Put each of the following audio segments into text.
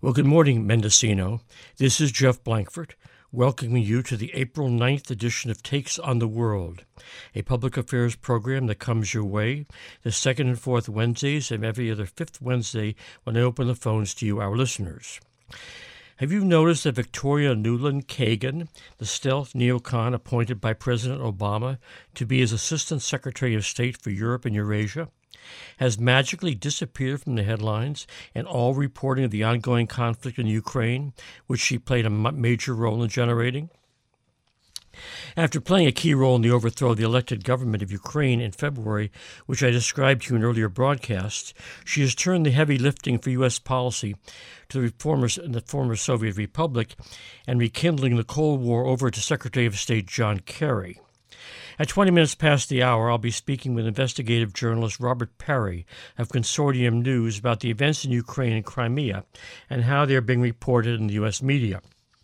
Well, good morning, Mendocino. This is Jeff Blankford, welcoming you to the April 9th edition of Takes on the World, a public affairs program that comes your way the second and fourth Wednesdays and every other fifth Wednesday when I open the phones to you, our listeners. Have you noticed that Victoria Nuland Kagan, the stealth neocon appointed by President Obama to be his Assistant Secretary of State for Europe and Eurasia, has magically disappeared from the headlines and all reporting of the ongoing conflict in Ukraine, which she played a major role in generating? After playing a key role in the overthrow of the elected government of Ukraine in February, which I described to you in earlier broadcasts, she has turned the heavy lifting for U.S. policy to the former Soviet Republic and rekindling the Cold War over to Secretary of State John Kerry. At 20 minutes past the hour, I'll be speaking with investigative journalist Robert Parry of Consortium News about the events in Ukraine and Crimea and how they're being reported in the U.S. media.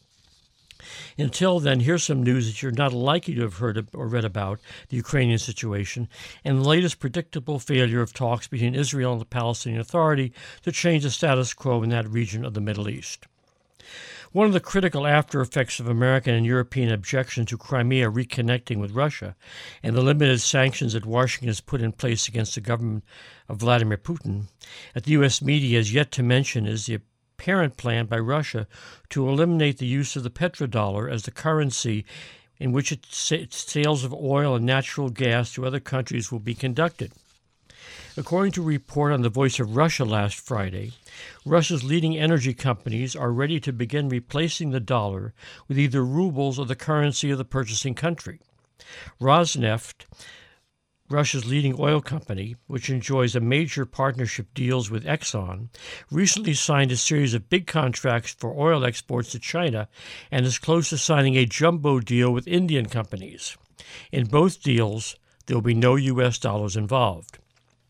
Until then, here's some news that you're not likely to have heard or read about the Ukrainian situation and the latest predictable failure of talks between Israel and the Palestinian Authority to change the status quo in that region of the Middle East. One of the critical after effects of American and European objection to Crimea reconnecting with Russia and the limited sanctions that Washington has put in place against the government of Vladimir Putin that the U.S. media has yet to mention is the apparent plan by Russia to eliminate the use of the petrodollar as the currency in which its sales of oil and natural gas to other countries will be conducted. According to a report on the Voice of Russia last Friday, Russia's leading energy companies are ready to begin replacing the dollar with either rubles or the currency of the purchasing country. Rosneft, Russia's leading oil company, which enjoys a major partnership deals with Exxon, recently signed a series of big contracts for oil exports to China and is close to signing a jumbo deal with Indian companies. In both deals, there will be no U.S. dollars involved.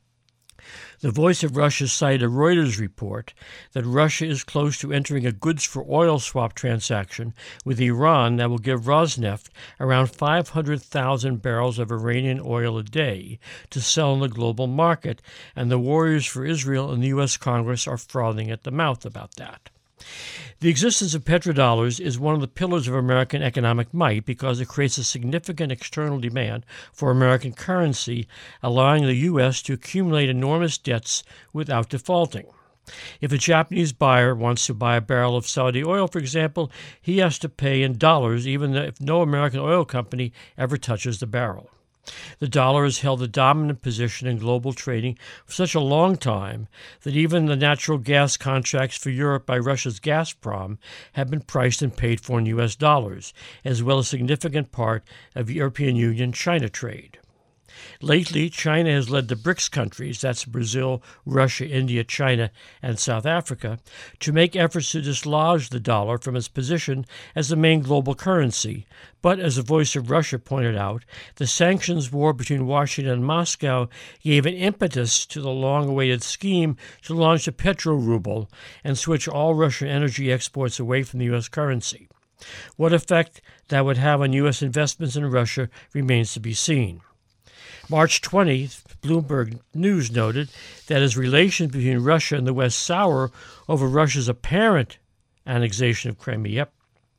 The Voice of Russia cited a Reuters report that Russia is close to entering a goods for oil swap transaction with Iran that will give Rosneft around 500,000 barrels of Iranian oil a day to sell in the global market, and the warriors for Israel in the U.S. Congress are frothing at the mouth about that. The existence of petrodollars is one of the pillars of American economic might because it creates a significant external demand for American currency, allowing the U.S. to accumulate enormous debts without defaulting. If a Japanese buyer wants to buy a barrel of Saudi oil, for example, he has to pay in dollars even if no American oil company ever touches the barrel. The dollar has held a dominant position in global trading for such a long time that even the natural gas contracts for Europe by Russia's Gazprom have been priced and paid for in U.S. dollars, as well as a significant part of European Union-China trade. Lately, China has led the BRICS countries, that's Brazil, Russia, India, China, and South Africa, to make efforts to dislodge the dollar from its position as the main global currency. But, as the Voice of Russia pointed out, the sanctions war between Washington and Moscow gave an impetus to the long-awaited scheme to launch a petro-ruble and switch all Russian energy exports away from the U.S. currency. What effect that would have on U.S. investments in Russia remains to be seen. March 20th, Bloomberg News noted that as relations between Russia and the West sour over Russia's apparent annexation of Crimea,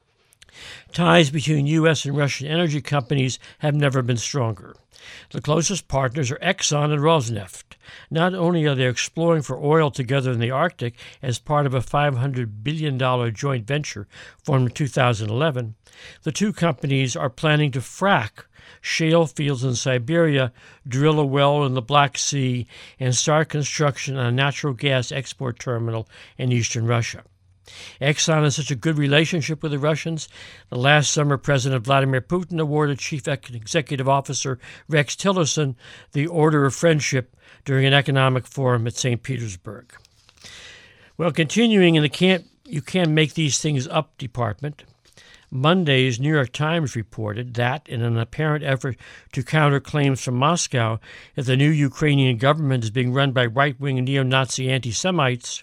ties between U.S. and Russian energy companies have never been stronger. The closest partners are Exxon and Rosneft. Not only are they exploring for oil together in the Arctic as part of a $500 billion joint venture formed in 2011, the two companies are planning to frack shale fields in Siberia, drill a well in the Black Sea, and start construction on a natural gas export terminal in eastern Russia. Exxon has such a good relationship with the Russians. The last summer, President Vladimir Putin awarded Chief Executive Officer Rex Tillerson the Order of Friendship during an economic forum at St. Petersburg. Well, continuing in the you can't make these things up department, Monday's New York Times reported that, in an apparent effort to counter claims from Moscow that the new Ukrainian government is being run by right-wing neo-Nazi anti-Semites,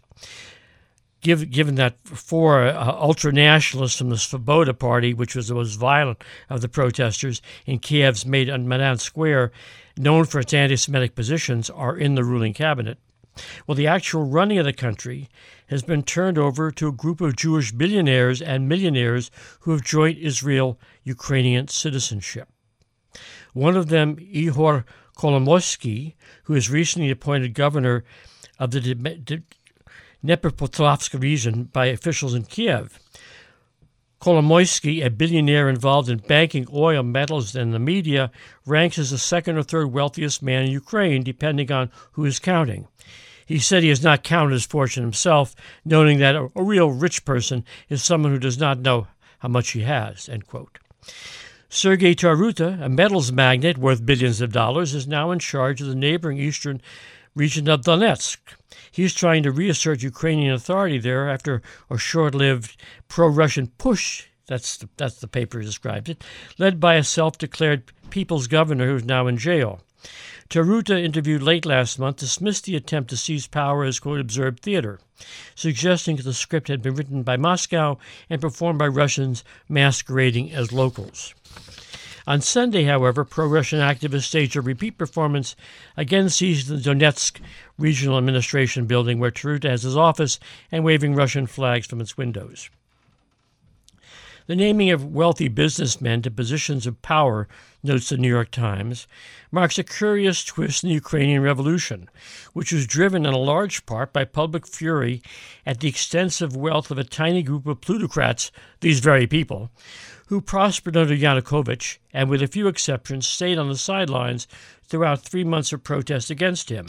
given that four ultra-nationalists from the Svoboda Party, which was the most violent of the protesters in Kiev's Maidan Square, known for its anti-Semitic positions, are in the ruling cabinet, Well, the actual running of the country has been turned over to a group of Jewish billionaires and millionaires who have joined Israel-Ukrainian citizenship. One of them, Ihor Kolomoisky, who is recently appointed governor of the Dnepropetrovsk region by officials in Kiev. Kolomoisky, a billionaire involved in banking, oil, metals, and the media, ranks as the second or third wealthiest man in Ukraine, depending on who is counting. He said he has not counted his fortune himself, noting that a real rich person is someone who does not know how much he has, end quote. Sergei Taruta, a metals magnate worth billions of dollars, is now in charge of the neighboring eastern region of Donetsk. He's trying to reassert Ukrainian authority there after a short-lived pro-Russian push, that's the paper described it, led by a self-declared people's governor who's now in jail. Taruta, interviewed late last month, dismissed the attempt to seize power as, quote, absurd theater, suggesting that the script had been written by Moscow and performed by Russians masquerading as locals. On Sunday, however, pro-Russian activists staged a repeat performance, again seizing the Donetsk Regional Administration building where Taruta has his office and waving Russian flags from its windows. The naming of wealthy businessmen to positions of power, notes the New York Times, marks a curious twist in the Ukrainian Revolution, which was driven in a large part by public fury at the extensive wealth of a tiny group of plutocrats, these very people, who prospered under Yanukovych and, with a few exceptions, stayed on the sidelines throughout 3 months of protest against him.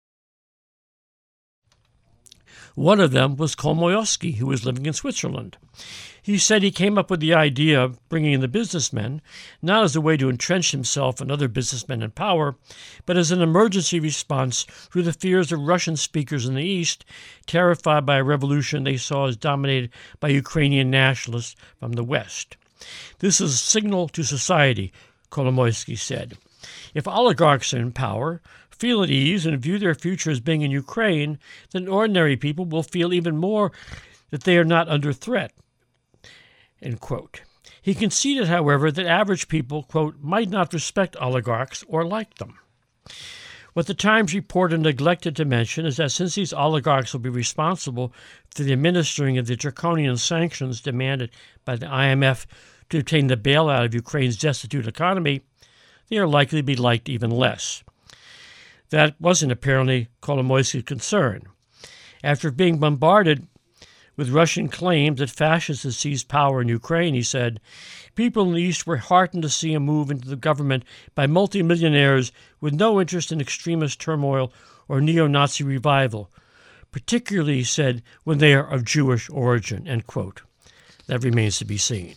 One of them was Kolomoisky, who was living in Switzerland. He said he came up with the idea of bringing in the businessmen, not as a way to entrench himself and other businessmen in power, but as an emergency response to the fears of Russian speakers in the East, terrified by a revolution they saw as dominated by Ukrainian nationalists from the West. This is a signal to society, Kolomoisky said. If oligarchs are in power, feel at ease, and view their future as being in Ukraine, then ordinary people will feel even more that they are not under threat, end quote. He conceded, however, that average people, quote, might not respect oligarchs or like them. What the Times reporter neglected to mention is that since these oligarchs will be responsible for the administering of the draconian sanctions demanded by the IMF to obtain the bailout of Ukraine's destitute economy, they are likely to be liked even less. That wasn't apparently Kolomoisky's concern. After being bombarded with Russian claims that fascists had seized power in Ukraine, he said, people in the East were heartened to see a move into the government by multimillionaires with no interest in extremist turmoil or neo-Nazi revival, particularly, he said, when they are of Jewish origin, end quote. That remains to be seen.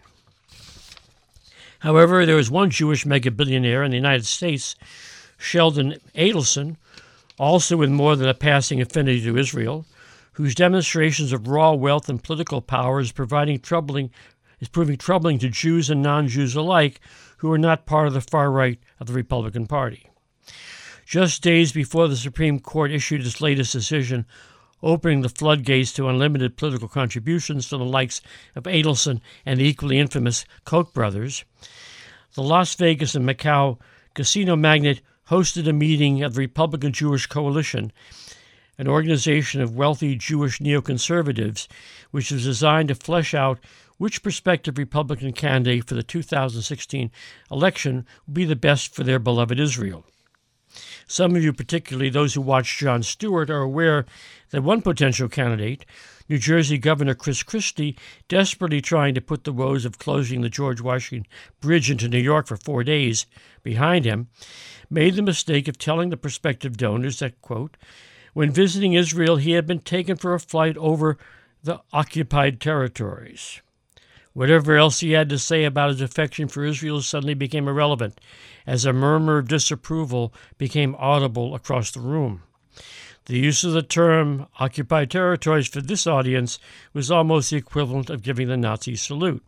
However, there is one Jewish mega-billionaire in the United States, Sheldon Adelson, also with more than a passing affinity to Israel, whose demonstrations of raw wealth and political power is proving troubling to Jews and non-Jews alike who are not part of the far right of the Republican Party. Just days before the Supreme Court issued its latest decision, opening the floodgates to unlimited political contributions to the likes of Adelson and the equally infamous Koch brothers, the Las Vegas and Macau casino magnate hosted a meeting of the Republican Jewish Coalition, an organization of wealthy Jewish neoconservatives, which was designed to flesh out which prospective Republican candidate for the 2016 election would be the best for their beloved Israel. Some of you, particularly those who watched Jon Stewart, are aware that one potential candidate, New Jersey Governor Chris Christie, desperately trying to put the woes of closing the George Washington Bridge into New York for 4 days behind him, made the mistake of telling the prospective donors that, quote, when visiting Israel, he had been taken for a flight over the occupied territories. Whatever else he had to say about his affection for Israel suddenly became irrelevant, as a murmur of disapproval became audible across the room. The use of the term occupied territories for this audience was almost the equivalent of giving the Nazi salute.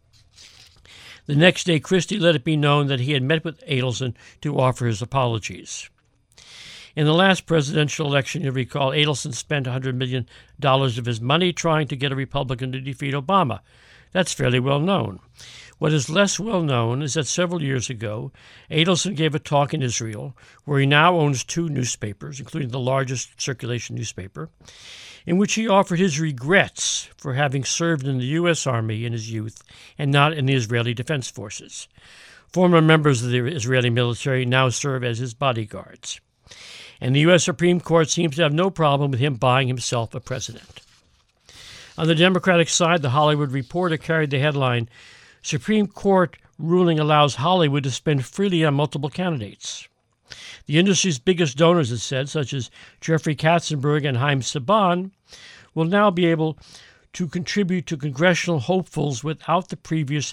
The next day, Christie let it be known that he had met with Adelson to offer his apologies. In the last presidential election, you'll recall, Adelson spent $100 million of his money trying to get a Republican to defeat Obama. That's fairly well known. What is less well known is that several years ago, Adelson gave a talk in Israel, where he now owns 2 newspapers, including the largest circulation newspaper, in which he offered his regrets for having served in the U.S. Army in his youth and not in the Israeli Defense Forces. Former members of the Israeli military now serve as his bodyguards. And the U.S. Supreme Court seems to have no problem with him buying himself a president. On the Democratic side, the Hollywood Reporter carried the headline, Supreme Court ruling allows Hollywood to spend freely on multiple candidates. The industry's biggest donors, it said, such as Jeffrey Katzenberg and Haim Saban, will now be able to contribute to congressional hopefuls without the previous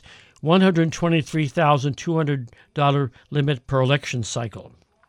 $123,200 limit per election cycle.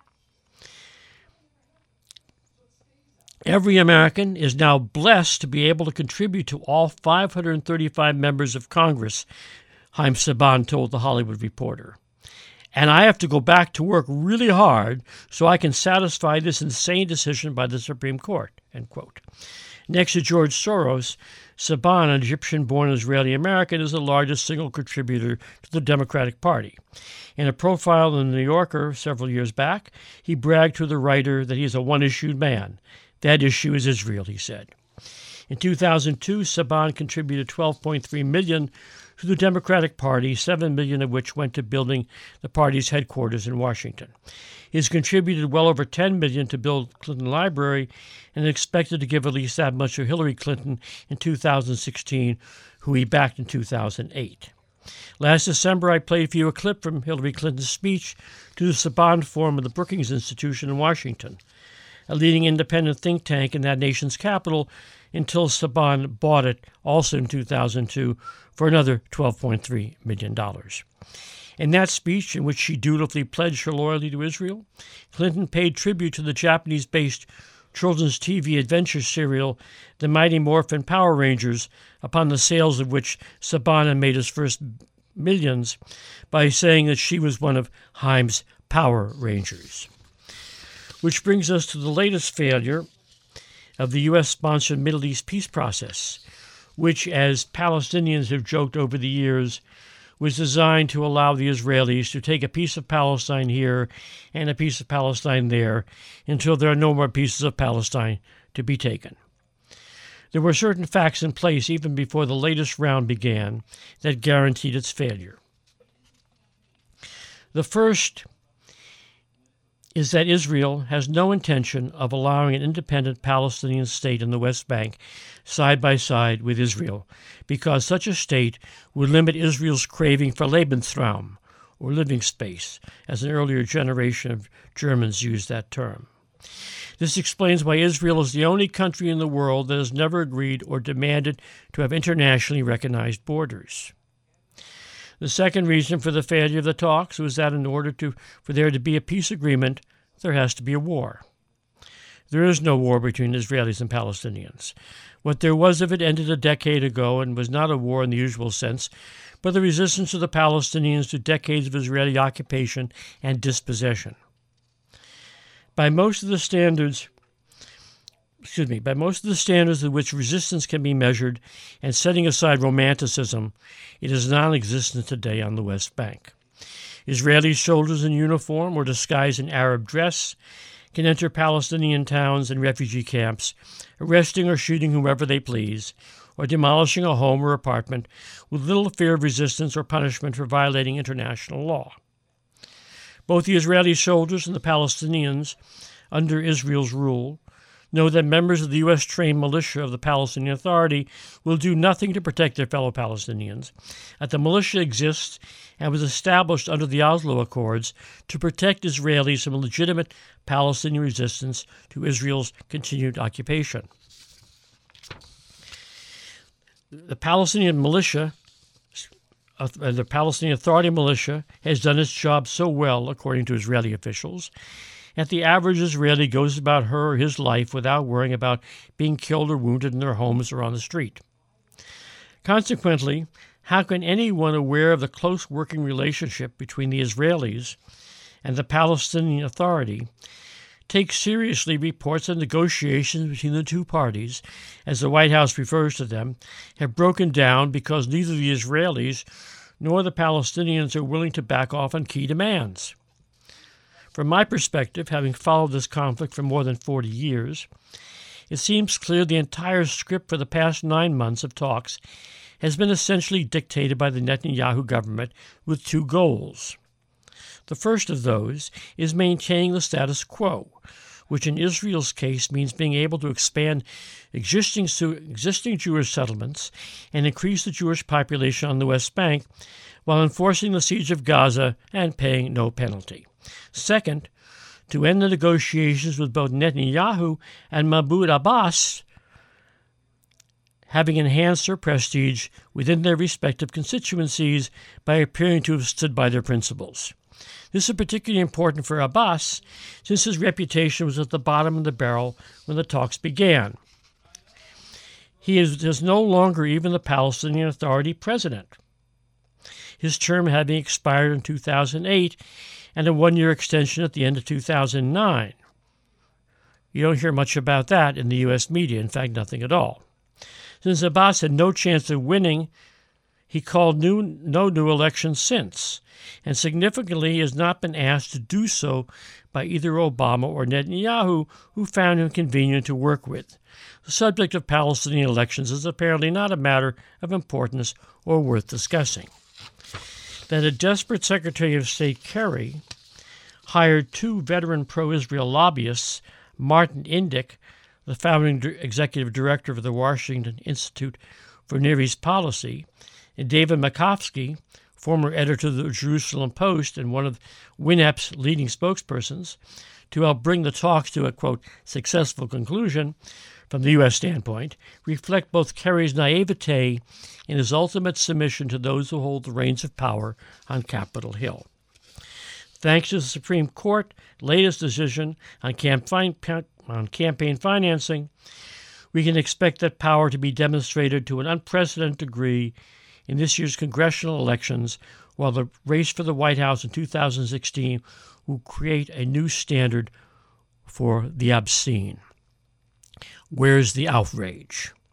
Every American is now blessed to be able to contribute to all 535 members of Congress, Haim Saban told The Hollywood Reporter. And I have to go back to work really hard so I can satisfy this insane decision by the Supreme Court, end quote. Next to George Soros, Saban, an Egyptian-born Israeli-American, is the largest single contributor to the Democratic Party. In a profile in The New Yorker several years back, he bragged to the writer that he is a one-issued man. That issue is Israel, he said. In 2002, Saban contributed $12.3 million to the Democratic Party, $7 million of which went to building the party's headquarters in Washington. He has contributed well over $10 million to build Clinton Library and is expected to give at least that much to Hillary Clinton in 2016, who he backed in 2008. Last December, I played for you a clip from Hillary Clinton's speech to the Saban Forum of the Brookings Institution in Washington, a leading independent think tank in that nation's capital, until Saban bought it, also in 2002, for another $12.3 million. In that speech, in which she dutifully pledged her loyalty to Israel, Clinton paid tribute to the Japanese-based children's TV adventure serial The Mighty Morphin Power Rangers, upon the sales of which Saban had made his first millions, by saying that she was one of Haim's Power Rangers. Which brings us to the latest failure of the U.S.-sponsored Middle East peace process, which, as Palestinians have joked over the years, was designed to allow the Israelis to take a piece of Palestine here and a piece of Palestine there until there are no more pieces of Palestine to be taken. There were certain facts in place even before the latest round began that guaranteed its failure. The first is that Israel has no intention of allowing an independent Palestinian state in the West Bank side by side with Israel, because such a state would limit Israel's craving for Lebensraum, or living space, as an earlier generation of Germans used that term. This explains why Israel is the only country in the world that has never agreed or demanded to have internationally recognized borders. The second reason for the failure of the talks was that in order for there to be a peace agreement, there has to be a war. There is no war between Israelis and Palestinians. What there was of it ended a decade ago and was not a war in the usual sense, but the resistance of the Palestinians to decades of Israeli occupation and dispossession. By most of the standards at which resistance can be measured, and setting aside romanticism, it is non-existent today on the West Bank. Israeli soldiers in uniform or disguised in Arab dress can enter Palestinian towns and refugee camps, arresting or shooting whomever they please, or demolishing a home or apartment with little fear of resistance or punishment for violating international law. Both the Israeli soldiers and the Palestinians, under Israel's rule, know that members of the U.S.-trained militia of the Palestinian Authority will do nothing to protect their fellow Palestinians, that the militia exists and was established under the Oslo Accords to protect Israelis from legitimate Palestinian resistance to Israel's continued occupation. The Palestinian militia, the Palestinian Authority militia, has done its job so well, according to Israeli officials, that the average Israeli goes about her or his life without worrying about being killed or wounded in their homes or on the street. Consequently, how can anyone aware of the close working relationship between the Israelis and the Palestinian Authority take seriously reports that negotiations between the two parties, as the White House refers to them, have broken down because neither the Israelis nor the Palestinians are willing to back off on key demands. From my perspective, having followed this conflict for more than 40 years, it seems clear the entire script for the past 9 months of talks has been essentially dictated by the Netanyahu government with two goals. The first of those is maintaining the status quo, which in Israel's case means being able to expand existing Jewish settlements and increase the Jewish population on the West Bank while enforcing the siege of Gaza and paying no penalty. Second, to end the negotiations with both Netanyahu and Mahmoud Abbas, having enhanced their prestige within their respective constituencies by appearing to have stood by their principles. This is particularly important for Abbas, since his reputation was at the bottom of the barrel when the talks began. He is no longer even the Palestinian Authority president, his term having expired in 2008 and a one-year extension at the end of 2009. You don't hear much about that in the U.S. media, in fact, nothing at all. Since Abbas had no chance of winning, he called no new elections since, and significantly he has not been asked to do so by either Obama or Netanyahu, who found him convenient to work with. The subject of Palestinian elections is apparently not a matter of importance or worth discussing. That a desperate Secretary of State Kerry hired two veteran pro-Israel lobbyists, Martin Indyk, the founding executive director of the Washington Institute for Near East Policy, and David Makovsky, former editor of the Jerusalem Post and one of WINEP's leading spokespersons, to help bring the talks to a, quote, successful conclusion from the U.S. standpoint, reflect both Kerry's naivete and his ultimate submission to those who hold the reins of power on Capitol Hill. Thanks to the Supreme Court's latest decision on campaign financing, we can expect that power to be demonstrated to an unprecedented degree in this year's congressional elections, while the race for the White House in 2016 will create a new standard for the obscene. Where's the outrage?